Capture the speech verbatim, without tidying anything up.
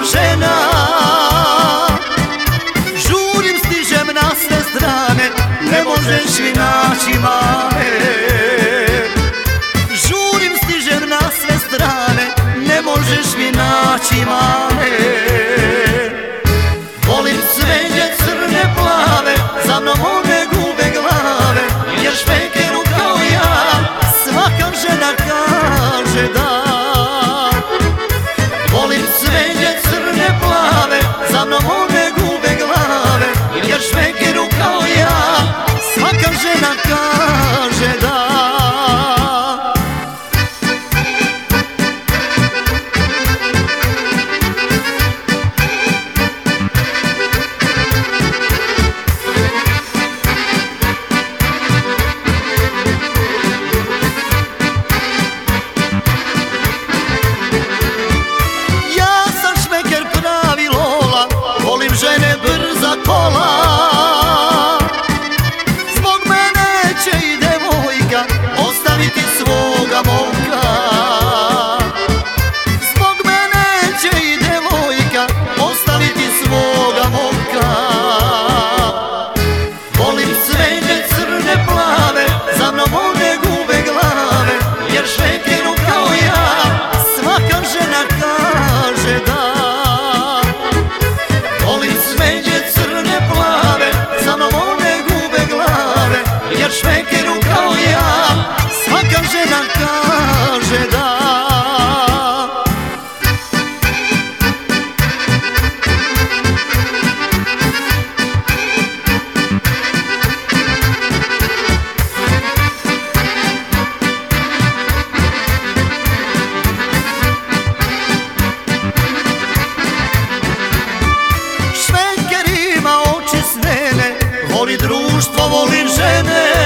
žena. Žurim, stižem na sve strane, ne možeš mi naći mane. Žurim, stižem na sve strane, ne možeš mi naći mane. Volim cvenje crne plave, za mnom one gube glave, jer špekeru kao ja svaka žena kaže da. Volim cvenje crne plave, za mnom one gube glave, jer špekeru kao ja svaka žena kaže da. Žene brza kola, zbog mene će i devojka ostaviti svoga momka. Zbog mene će i devojka ostaviti svoga momka. Volim cvenje crne plave, za mnom one gube glave, jer špekeru kao ja svaka žena kaže da. Volim cvenje crne plave, za mnom one gube glave, jer špekeru kao ja svaka žena kaže da. Voli društvo, voli žene,